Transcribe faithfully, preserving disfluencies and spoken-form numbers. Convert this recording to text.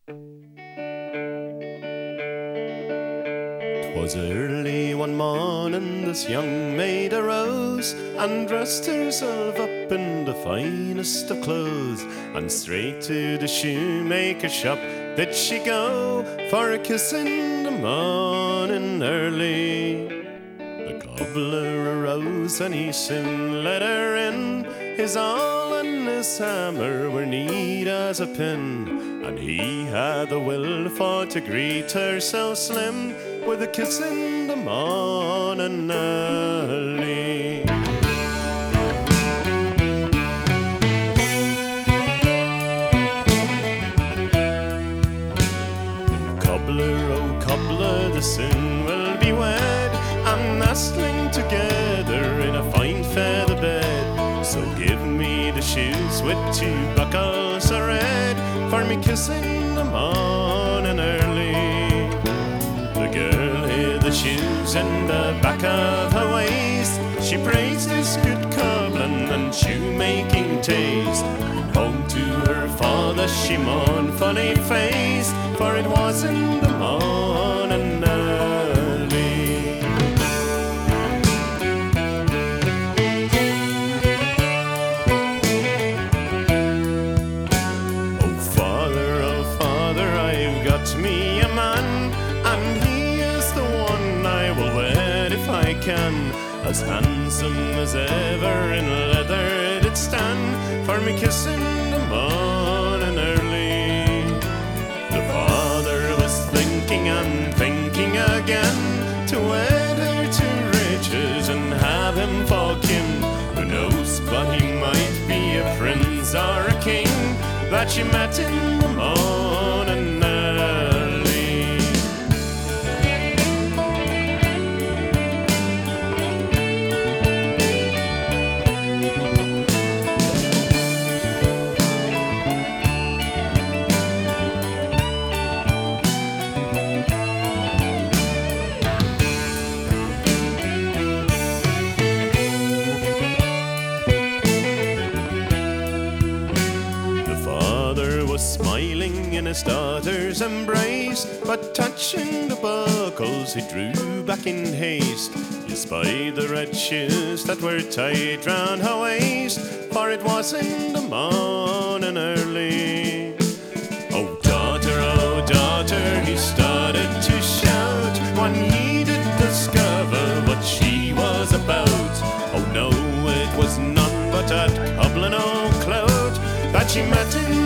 'Twas early one morning this young maid arose and dressed herself up in the finest of clothes, and straight to the shoemaker's shop did she go for a kiss in the morning early. The cobbler arose and he soon let her in. His awl and his hammer were neat as a pin, and he had the will for to greet her so slim with a kiss in the morning early. Cobbler, oh cobbler, the soon will be wed, and nestling together in a fine feather bed. So give me the shoes with two buckles of red for me kiss in the morning early. The girl hid the shoes in the back of her waist. She praised his good cobbling and shoemaking taste. Home to her father she mournfully faced, for it was in the morning early. Oh father, oh father, I've got me a man, and he is the one I will wed if I can. As handsome as ever in leather did stand, for me kiss in the morning early. The father was thinking and thinking again to wed her to riches and have him for kin. Who knows but he might be a prince or a king that she met in the morning early. Smiling in his daughter's embrace, but touching the buckles he drew back in haste. He spied the red shoes that were tied round her waist, for it was in the morning early. Oh daughter, oh daughter, he started to shout when he did discover what she was about. Oh no, it was none but that cobbling old clout that she met in